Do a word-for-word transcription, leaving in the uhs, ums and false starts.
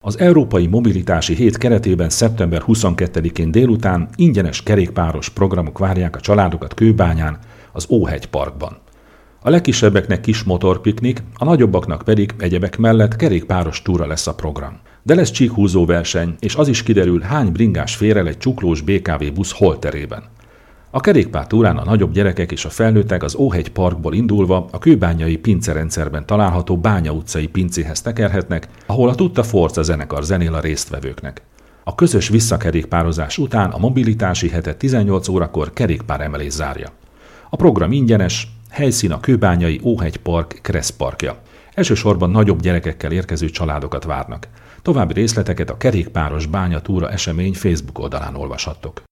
Az Európai Mobilitási Hét keretében szeptember huszonkettedikén délután ingyenes kerékpáros programok várják a családokat Kőbányán, az Óhegy Parkban. A legkisebbeknek kis motorpiknik, a nagyobbaknak pedig egyebek mellett kerékpáros túra lesz a program. De lesz csíkhúzó verseny, és az is kiderül, hány bringás fér el egy csuklós bé ká vé busz holterében. A kerékpártúrán a nagyobb gyerekek és a felnőttek az Óhegy Parkból indulva a kőbányai pincerendszerben található Bánya utcai pincéhez tekerhetnek, ahol a Tutta Forza zenekar zenél a résztvevőknek. A közös visszakerékpározás után a mobilitási hetet tizennyolc órakor kerékpáremelés zárja. A program ingyenes, helyszín a kőbányai Óhegy Park Kressz parkja. Elsősorban nagyobb gyerekekkel érkező családokat várnak. További részleteket a Kerékpáros Bánya túra esemény Facebook oldalán olvashattok.